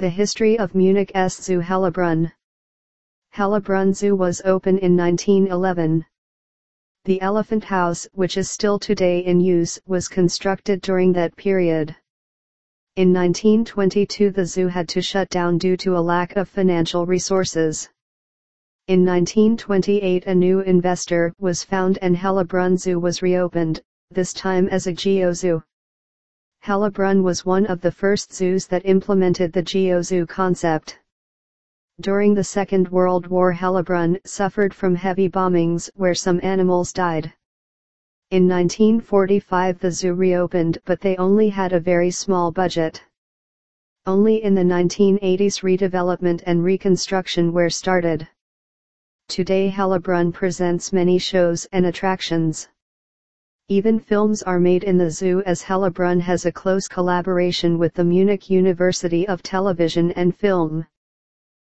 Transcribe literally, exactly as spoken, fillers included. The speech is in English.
The history of Munich's Zoo Hellabrunn. Hellabrunn Zoo was opened in nineteen eleven. The Elephant House, which is still today in use, was constructed during that period. In nineteen twenty-two the zoo had to shut down due to a lack of financial resources. In nineteen twenty-eight a new investor was found and Hellabrunn Zoo was reopened, this time as a GeoZoo. Hellabrunn was one of the first zoos that implemented the GeoZoo concept. During the Second World War Hellabrunn suffered from heavy bombings where some animals died. In nineteen forty-five the zoo reopened, but they only had a very small budget. Only in the nineteen eighties redevelopment and reconstruction were started. Today Hellabrunn presents many shows and attractions. Even films are made in the zoo, as Hellabrunn has a close collaboration with the Munich University of Television and Film.